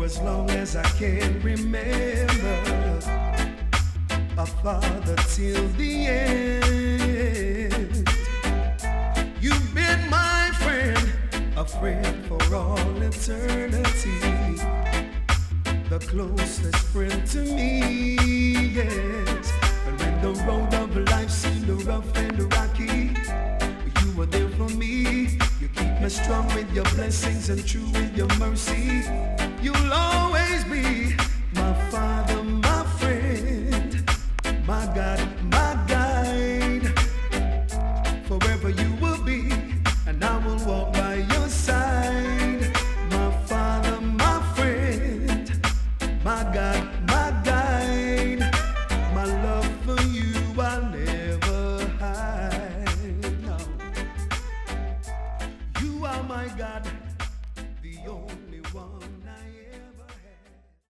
as long as I can remember, a father till the end. You've been my friend, a friend for all eternity, the closest friend to me, yes. And when the road of life seemed rough and rocky, you were there for me. You keep me strong with your blessings and true with your mercy. You'll always be my father, my friend, my God, my guide. Forever you will be, and I will walk by your side. My father, my friend, my God, my guide. My love for you I'll never hide. No. You are my God, the only